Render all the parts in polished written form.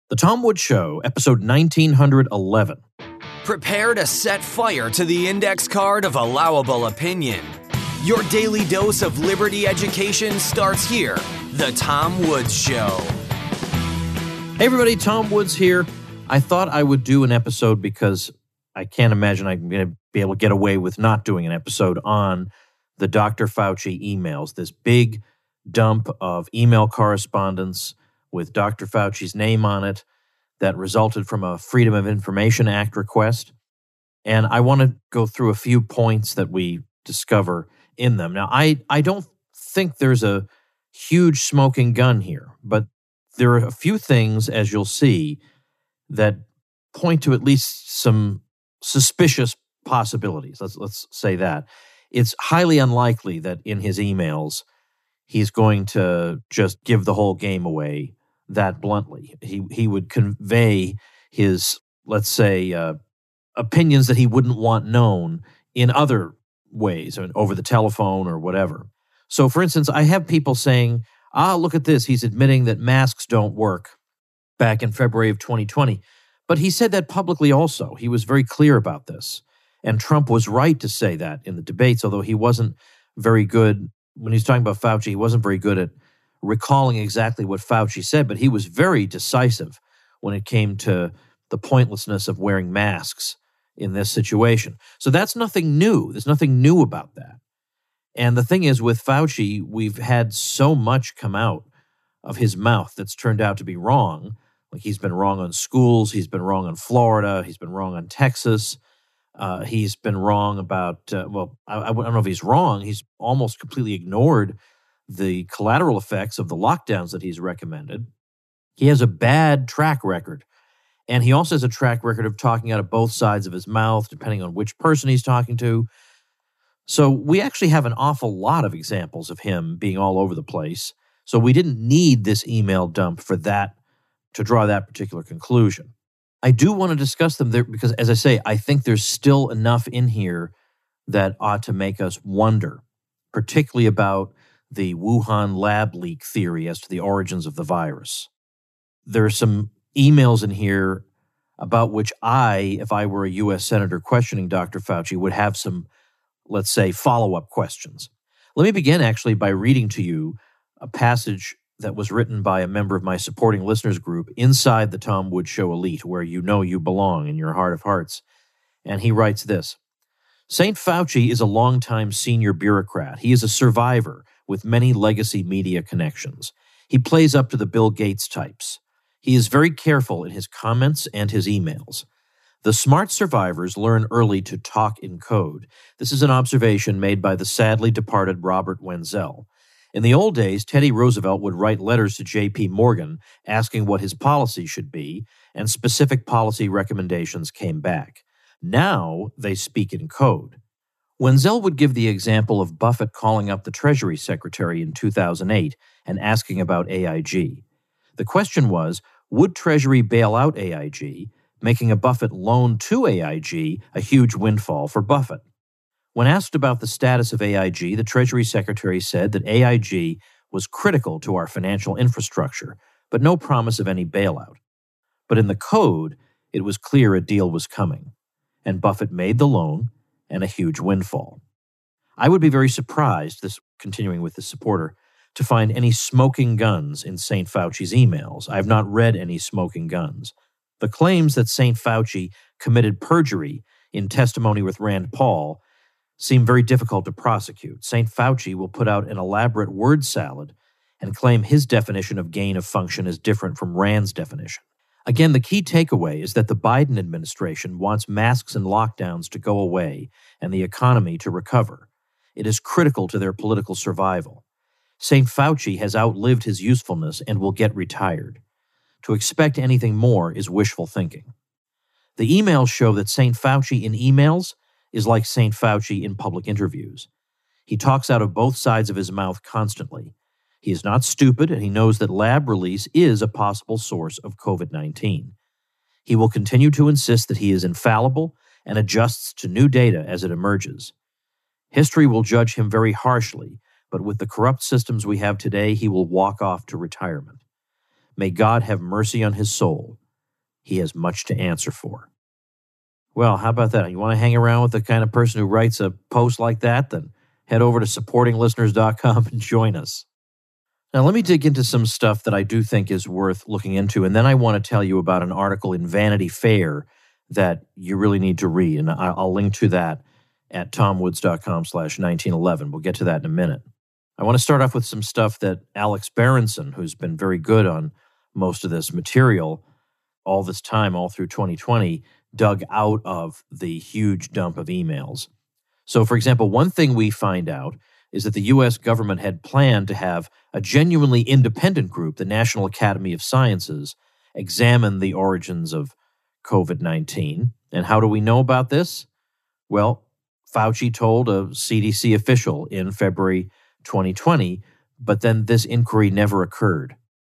The Tom Woods Show, episode 1911. Prepare to set fire to the index card of allowable opinion. Your daily dose of liberty education starts here. The Tom Woods Show. Hey everybody, Tom Woods here. I thought I would do an episode because I can't imagine I'm going to be able to get away with not doing an episode on the Dr. Fauci emails, this big dump of email correspondence with Dr. Fauci's name on it that resulted from a Freedom of Information Act request. And I want to go through a few points that we discover in them. Now, I don't think there's a huge smoking gun here, but there are a few things, as you'll see, that point to at least some suspicious possibilities. Let's say that. It's highly unlikely that in his emails he's going to just give the whole game away that bluntly. He would convey his, let's say, opinions that he wouldn't want known in other ways, I mean, over the telephone or whatever. So, for instance, I have people saying, look at this, he's admitting that masks don't work back in February of 2020. But he said that publicly also. He was very clear about this. And Trump was right to say that in the debates, although he wasn't very good, when he was talking about Fauci, he wasn't very good at recalling exactly what Fauci said, but he was very decisive when it came to the pointlessness of wearing masks in this situation. So that's nothing new. There's nothing new about that. And the thing is, with Fauci, we've had so much come out of his mouth that's turned out to be wrong. Like he's been wrong on schools, he's been wrong on Florida, he's been wrong on Texas, he's been wrong about, I don't know if he's wrong, he's almost completely ignored the collateral effects of the lockdowns that he's recommended. He has a bad track record. And he also has a track record of talking out of both sides of his mouth, depending on which person he's talking to. So we actually have an awful lot of examples of him being all over the place. So we didn't need this email dump for that, to draw that particular conclusion. I do want to discuss them there because, as I say, I think there's still enough in here that ought to make us wonder, particularly about the Wuhan lab leak theory as to the origins of the virus. There are some emails in here about which if I were a U.S. Senator questioning Dr. Fauci, would have some, let's say, follow-up questions. Let me begin actually by reading to you a passage that was written by a member of my supporting listeners group inside the Tom Woods Show Elite, where you know you belong in your heart of hearts. And he writes this: St. Fauci is a longtime senior bureaucrat. He is a survivor with many legacy media connections. He plays up to the Bill Gates types. He is very careful in his comments and his emails. The smart survivors learn early to talk in code. This is an observation made by the sadly departed Robert Wenzel. In the old days, Teddy Roosevelt would write letters to J.P. Morgan asking what his policy should be, and specific policy recommendations came back. Now they speak in code. Wenzel would give the example of Buffett calling up the Treasury Secretary in 2008 and asking about AIG. The question was, would Treasury bail out AIG, making a Buffett loan to AIG a huge windfall for Buffett? When asked about the status of AIG, the Treasury Secretary said that AIG was critical to our financial infrastructure, but no promise of any bailout. But in the code, it was clear a deal was coming, and Buffett made the loan and a huge windfall. I would be very surprised, continuing with the supporter, to find any smoking guns in St. Fauci's emails. I have not read any smoking guns. The claims that St. Fauci committed perjury in testimony with Rand Paul seem very difficult to prosecute. St. Fauci will put out an elaborate word salad and claim his definition of gain of function is different from Rand's definition. Again, the key takeaway is that the Biden administration wants masks and lockdowns to go away and the economy to recover. It is critical to their political survival. St. Fauci has outlived his usefulness and will get retired. To expect anything more is wishful thinking. The emails show that St. Fauci in emails is like St. Fauci in public interviews. He talks out of both sides of his mouth constantly. He is not stupid, and he knows that lab release is a possible source of COVID-19. He will continue to insist that he is infallible and adjusts to new data as it emerges. History will judge him very harshly, but with the corrupt systems we have today, he will walk off to retirement. May God have mercy on his soul. he has much to answer for. Well, how about that? You want to hang around with the kind of person who writes a post like that? Then head over to supportinglisteners.com and join us. Now, let me dig into some stuff that I do think is worth looking into, and then I want to tell you about an article in Vanity Fair that you really need to read, and I'll link to that at tomwoods.com/1911. We'll get to that in a minute. I want to start off with some stuff that Alex Berenson, who's been very good on most of this material all this time, all through 2020, dug out of the huge dump of emails. So, for example, one thing we find out is that the U.S. government had planned to have a genuinely independent group, the National Academy of Sciences, examine the origins of COVID-19. And how do we know about this? Well, Fauci told a CDC official in February 2020, but then this inquiry never occurred.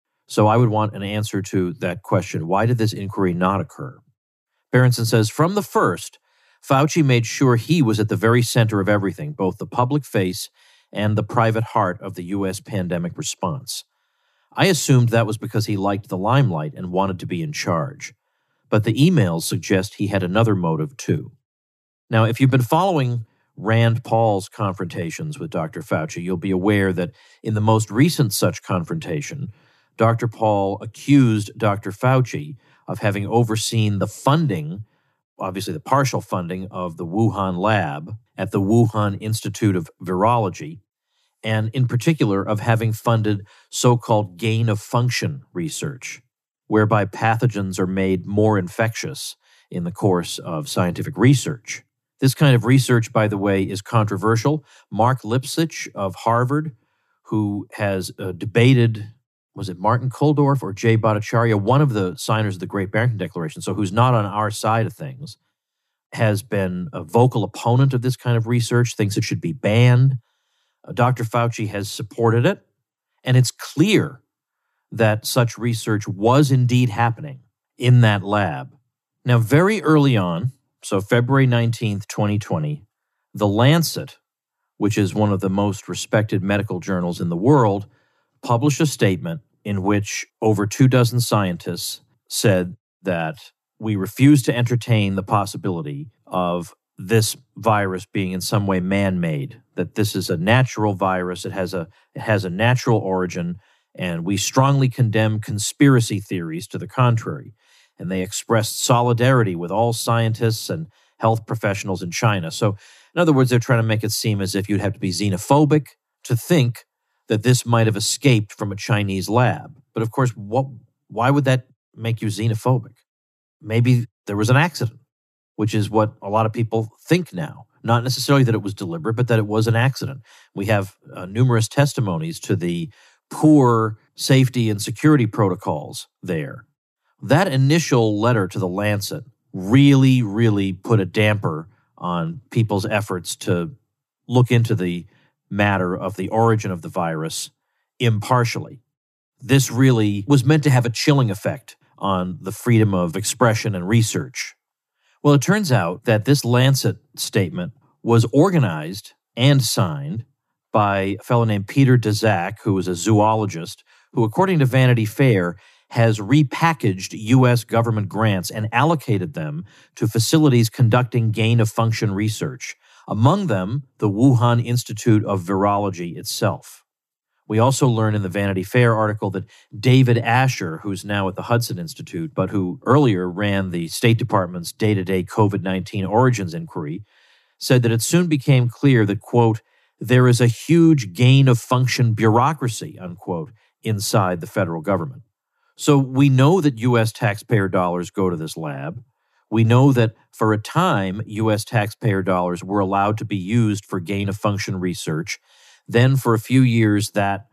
So I would want an answer to that question. Why did this inquiry not occur? Berenson says, from the first, Fauci made sure he was at the very center of everything, both the public face and the private heart of the U.S. pandemic response. I assumed that was because he liked the limelight and wanted to be in charge. But the emails suggest he had another motive, too. Now, if you've been following Rand Paul's confrontations with Dr. Fauci, you'll be aware that in the most recent such confrontation, Dr. Paul accused Dr. Fauci of having overseen the funding, obviously the partial funding, of the Wuhan lab at the Wuhan Institute of Virology, and in particular of having funded so-called gain-of-function research, whereby pathogens are made more infectious in the course of scientific research. This kind of research, by the way, is controversial. Mark Lipsitch of Harvard, who has debated, was it Martin Kulldorff or Jay Bhattacharya, one of the signers of the Great Barrington Declaration, so who's not on our side of things, has been a vocal opponent of this kind of research, thinks it should be banned. Dr. Fauci has supported it, and it's clear that such research was indeed happening in that lab. Now, very early on, so February 19th, 2020, The Lancet, which is one of the most respected medical journals in the world, published a statement in which over 24 scientists said that we refuse to entertain the possibility of this virus being in some way man-made, that this is a natural virus, it has a natural origin, and we strongly condemn conspiracy theories to the contrary. And they expressed solidarity with all scientists and health professionals in China. So, in other words, they're trying to make it seem as if you'd have to be xenophobic to think that this might have escaped from a Chinese lab. But of course, why would that make you xenophobic? Maybe there was an accident, which is what a lot of people think now. Not necessarily that it was deliberate, but that it was an accident. We have numerous testimonies to the poor safety and security protocols there. That initial letter to The Lancet really, really put a damper on people's efforts to look into the matter of the origin of the virus impartially. This really was meant to have a chilling effect on the freedom of expression and research. Well, it turns out that this Lancet statement was organized and signed by a fellow named Peter Daszak, who was a zoologist, who, according to Vanity Fair, has repackaged U.S. government grants and allocated them to facilities conducting gain-of-function research, among them the Wuhan Institute of Virology itself. We also learn in the Vanity Fair article that David Asher, who's now at the Hudson Institute, but who earlier ran the State Department's day-to-day COVID-19 origins inquiry, said that it soon became clear that, quote, there is a huge gain-of-function bureaucracy, unquote, inside the federal government. So we know that U.S. taxpayer dollars go to this lab. We know that for a time, U.S. taxpayer dollars were allowed to be used for gain-of-function research. Then for a few years,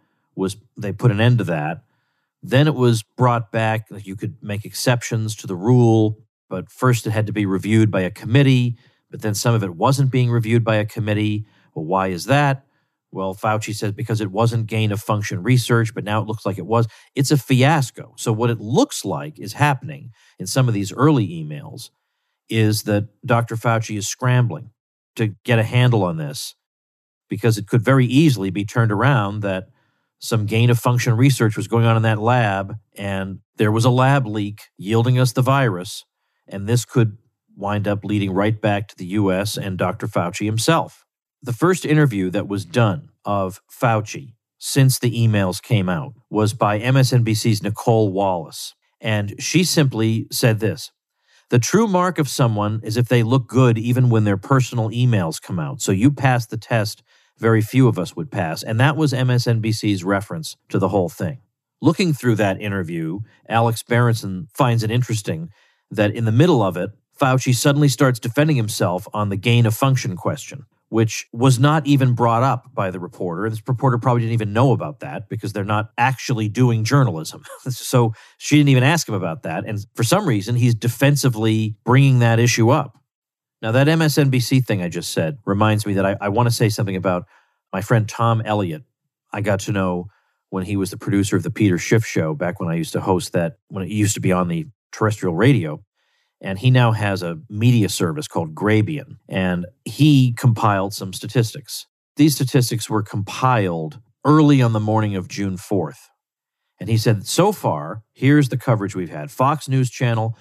they put an end to that. Then it was brought back. You could make exceptions to the rule, but first it had to be reviewed by a committee, but then some of it wasn't being reviewed by a committee. Well, why is that? Well, Fauci says because it wasn't gain-of-function research, but now it looks like it was. It's a fiasco. So what it looks like is happening in some of these early emails is that Dr. Fauci is scrambling to get a handle on this, because it could very easily be turned around that some gain-of-function research was going on in that lab, and there was a lab leak yielding us the virus, and this could wind up leading right back to the U.S. and Dr. Fauci himself. The first interview that was done of Fauci since the emails came out was by MSNBC's Nicole Wallace, and she simply said this: "The true mark of someone is if they look good even when their personal emails come out. So you pass the test very few of us would pass." And that was MSNBC's reference to the whole thing. Looking through that interview, Alex Berenson finds it interesting that in the middle of it, Fauci suddenly starts defending himself on the gain-of-function question, which was not even brought up by the reporter. This reporter probably didn't even know about that because they're not actually doing journalism. So she didn't even ask him about that. And for some reason, he's defensively bringing that issue up. Now, that MSNBC thing I just said reminds me that I want to say something about my friend Tom Elliott. I got to know when he was the producer of the Peter Schiff Show back when I used to host that, when it used to be on the terrestrial radio. And he now has a media service called Grabien, and he compiled some statistics. These statistics were compiled early on the morning of June 4th. And he said, so far, here's the coverage we've had. Fox News Channel,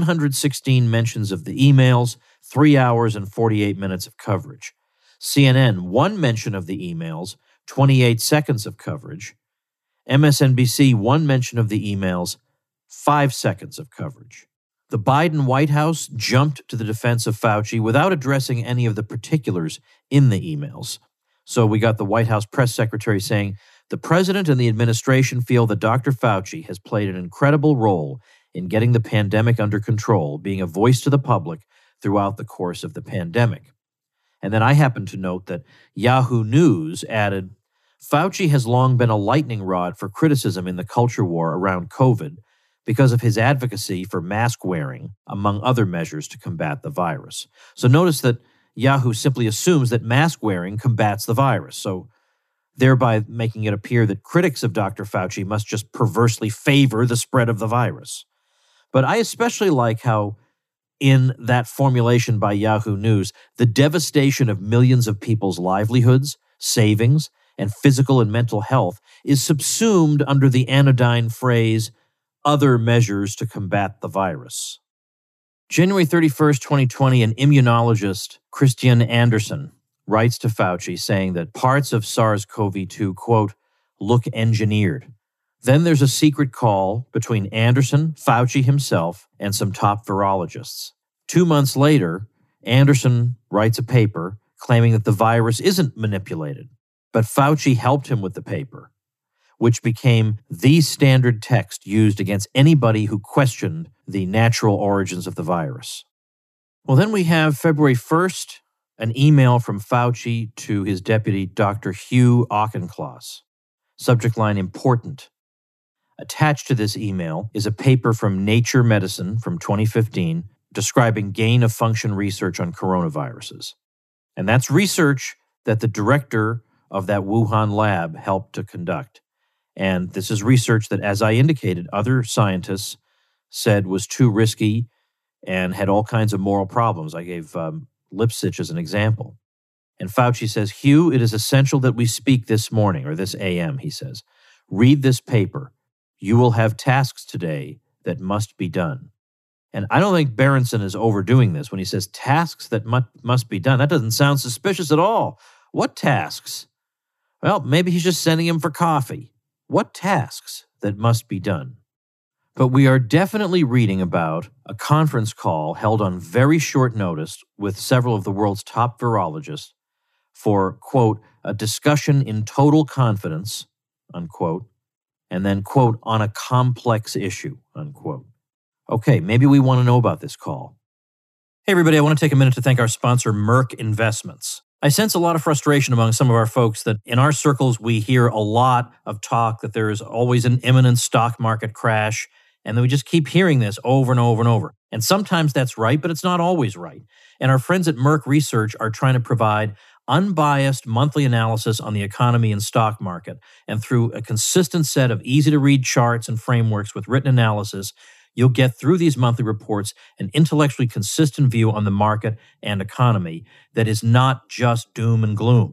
116 mentions of the emails, 3 hours and 48 minutes of coverage. CNN, 1 mention of the emails, 28 seconds of coverage. MSNBC, 1 mention of the emails, 5 seconds of coverage. The Biden White House jumped to the defense of Fauci without addressing any of the particulars in the emails. So we got the White House press secretary saying, "The president and the administration feel that Dr. Fauci has played an incredible role in getting the pandemic under control, being a voice to the public throughout the course of the pandemic." And then I happen to note that Yahoo News added, "Fauci has long been a lightning rod for criticism in the culture war around COVID because of his advocacy for mask wearing, among other measures to combat the virus." So notice that Yahoo simply assumes that mask wearing combats the virus, so thereby making it appear that critics of Dr. Fauci must just perversely favor the spread of the virus. But I especially like how in that formulation by Yahoo News, the devastation of millions of people's livelihoods, savings, and physical and mental health is subsumed under the anodyne phrase, "other measures to combat the virus." January 31st, 2020, an immunologist, Christian Anderson, writes to Fauci saying that parts of SARS-CoV-2, quote, "look engineered." Then there's a secret call between Anderson, Fauci himself, and some top virologists. 2 months later, Anderson writes a paper claiming that the virus isn't manipulated, but Fauci helped him with the paper, which became the standard text used against anybody who questioned the natural origins of the virus. Well, then we have February 1st, an email from Fauci to his deputy, Dr. Hugh Auchincloss. Subject line, important. Attached to this email is a paper from Nature Medicine from 2015 describing gain-of-function research on coronaviruses. And that's research that the director of that Wuhan lab helped to conduct. And this is research that, as I indicated, other scientists said was too risky and had all kinds of moral problems. I gave Lipsitch as an example. And Fauci says, "Hugh, it is essential that we speak this morning," or this AM, he says. "Read this paper. You will have tasks today that must be done." And I don't think Berenson is overdoing this when he says tasks that must be done. That doesn't sound suspicious at all. What tasks? Well, maybe he's just sending him for coffee. What tasks that must be done? But we are definitely reading about a conference call held on very short notice with several of the world's top virologists for, quote, "a discussion in total confidence," unquote, and then, quote, "on a complex issue," unquote. Okay, maybe we want to know about this call. Hey, everybody, I want to take a minute to thank our sponsor, Merck Investments. I sense a lot of frustration among some of our folks that in our circles, we hear a lot of talk that there is always an imminent stock market crash, and then we just keep hearing this over and over and over. And sometimes that's right, but it's not always right. And our friends at Merck Research are trying to provide unbiased monthly analysis on the economy and stock market. And through a consistent set of easy-to-read charts and frameworks with written analysis, you'll get through these monthly reports an intellectually consistent view on the market and economy that is not just doom and gloom.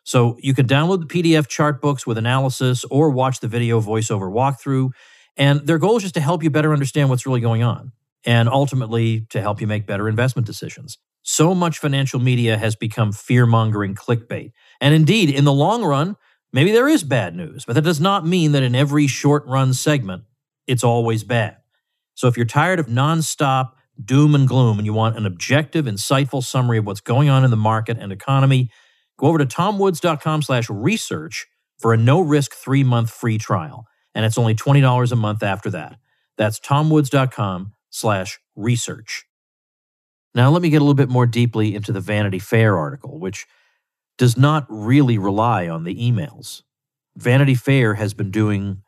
So you can download the PDF chart books with analysis or watch the video voiceover walkthrough. And their goal is just to help you better understand what's really going on and ultimately to help you make better investment decisions. So much financial media has become fear-mongering clickbait. And indeed, in the long run, maybe there is bad news, but that does not mean that in every short-run segment, it's always bad. So if you're tired of nonstop doom and gloom and you want an objective, insightful summary of what's going on in the market and economy, go over to tomwoods.com/research for a no-risk 3-month free trial. And it's only $20 a month after that. That's tomwoods.com/research. Now let me get a little bit more deeply into the Vanity Fair article, which does not really rely on the emails. Vanity Fair had been doing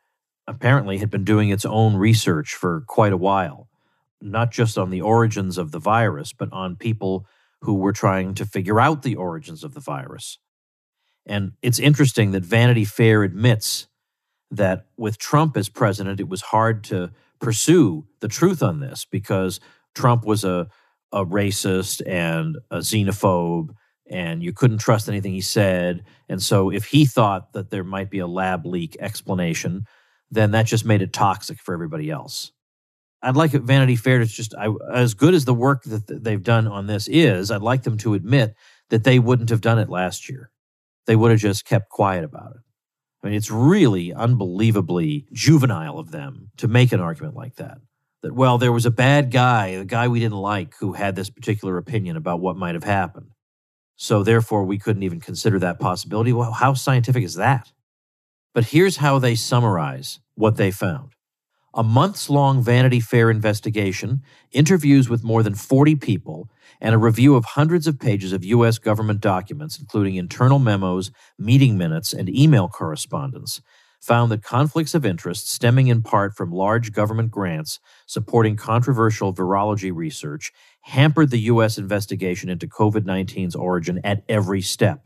its own research for quite a while, not just on the origins of the virus, but on people who were trying to figure out the origins of the virus. And it's interesting that Vanity Fair admits that with Trump as president, it was hard to pursue the truth on this because Trump was a racist and a xenophobe, and you couldn't trust anything he said. And so if he thought that there might be a lab leak explanation, then that just made it toxic for everybody else. I'd like Vanity Fair to as good as the work that they've done on this is, I'd like them to admit that they wouldn't have done it last year. They would have just kept quiet about it. I mean, it's really unbelievably juvenile of them to make an argument like that. That, well, there was a bad guy, a guy we didn't like, who had this particular opinion about what might have happened. So therefore, we couldn't even consider that possibility. Well, how scientific is that? But here's how they summarize what they found. A months-long Vanity Fair investigation, interviews with more than 40 people, and a review of hundreds of pages of U.S. government documents, including internal memos, meeting minutes, and email correspondence, found that conflicts of interest stemming in part from large government grants supporting controversial virology research hampered the U.S. investigation into COVID-19's origin at every step.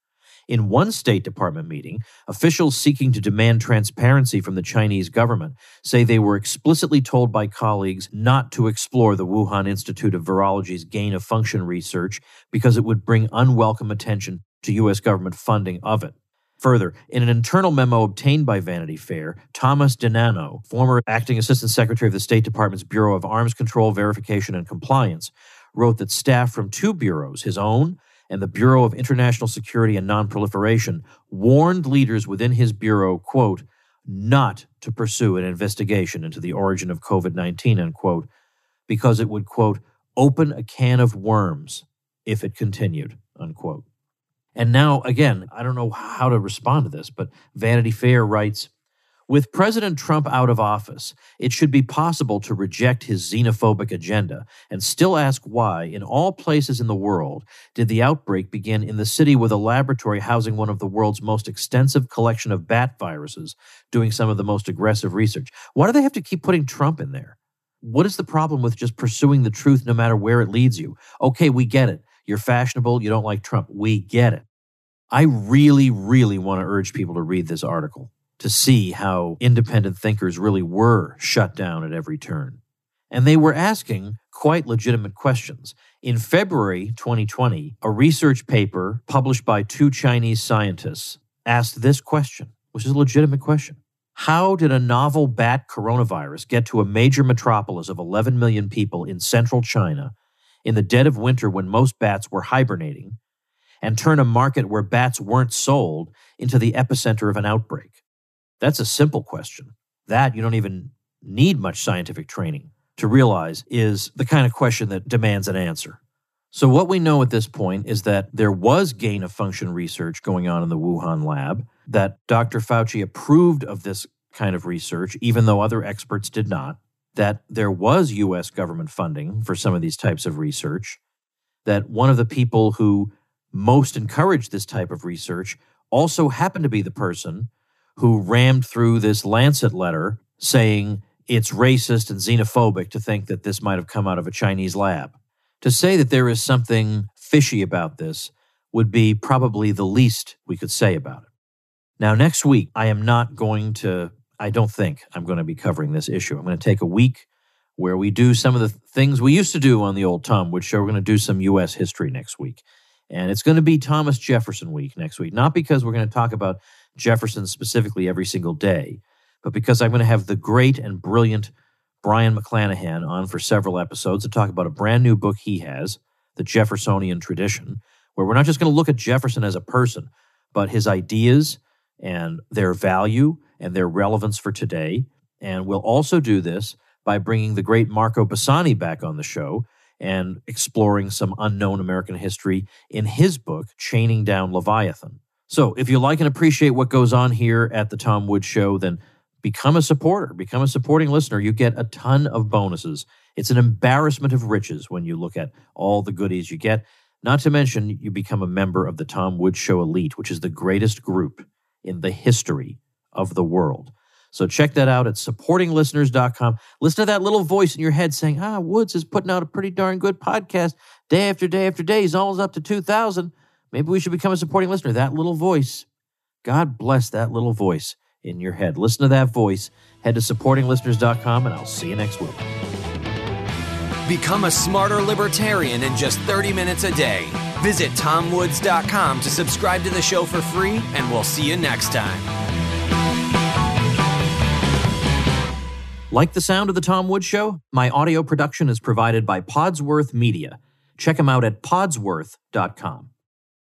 In one State Department meeting, officials seeking to demand transparency from the Chinese government say they were explicitly told by colleagues not to explore the Wuhan Institute of Virology's gain-of-function research because it would bring unwelcome attention to U.S. government funding of it. Further, in an internal memo obtained by Vanity Fair, Thomas DiNanno, former acting assistant secretary of the State Department's Bureau of Arms Control, Verification, and Compliance, wrote that staff from two bureaus, his own and the Bureau of International Security and Nonproliferation, warned leaders within his bureau, quote, not to pursue an investigation into the origin of COVID-19, unquote, because it would, quote, open a can of worms if it continued, unquote. And now, again, I don't know how to respond to this, but Vanity Fair writes, with President Trump out of office, it should be possible to reject his xenophobic agenda and still ask why, in all places in the world, did the outbreak begin in the city with a laboratory housing one of the world's most extensive collection of bat viruses, doing some of the most aggressive research? Why do they have to keep putting Trump in there? What is the problem with just pursuing the truth no matter where it leads you? Okay, we get it. You're fashionable. You don't like Trump. We get it. I really, really want to urge people to read this article to see how independent thinkers really were shut down at every turn. And they were asking quite legitimate questions. In February 2020, a research paper published by two Chinese scientists asked this question, which is a legitimate question. How did a novel bat coronavirus get to a major metropolis of 11 million people in central China in the dead of winter when most bats were hibernating, and turn a market where bats weren't sold into the epicenter of an outbreak? That's a simple question. That you don't even need much scientific training to realize is the kind of question that demands an answer. So what we know at this point is that there was gain-of-function research going on in the Wuhan lab, that Dr. Fauci approved of this kind of research, even though other experts did not, that there was U.S. government funding for some of these types of research, that one of the people who most encouraged this type of research also happened to be the person who rammed through this Lancet letter saying it's racist and xenophobic to think that this might have come out of a Chinese lab. To say that there is something fishy about this would be probably the least we could say about it. Now, next week, I don't think I'm going to be covering this issue. I'm going to take a week where we do some of the things we used to do on the old Tom Woods Show. We're going to do some U.S. history next week. And it's going to be Thomas Jefferson week next week, not because we're going to talk about Jefferson specifically every single day, but because I'm going to have the great and brilliant Brian McClanahan on for several episodes to talk about a brand new book he has, The Jeffersonian Tradition, where we're not just going to look at Jefferson as a person, but his ideas and their value and their relevance for today. And we'll also do this by bringing the great Marco Bassani back on the show and exploring some unknown American history in his book, Chaining Down Leviathan. So if you like and appreciate what goes on here at the Tom Woods Show, then become a supporter, become a supporting listener. You get a ton of bonuses. It's an embarrassment of riches when you look at all the goodies you get. Not to mention, you become a member of the Tom Woods Show Elite, which is the greatest group in the history of the world. So check that out at supportinglisteners.com. Listen to that little voice in your head saying, Woods is putting out a pretty darn good podcast day after day after day. He's almost up to 2,000. Maybe we should become a supporting listener. That little voice, God bless that little voice in your head. Listen to that voice. Head to supportinglisteners.com, and I'll see you next week. Become a smarter libertarian in just 30 minutes a day. Visit TomWoods.com to subscribe to the show for free, and we'll see you next time. Like the sound of The Tom Woods Show? My audio production is provided by Podsworth Media. Check them out at podsworth.com.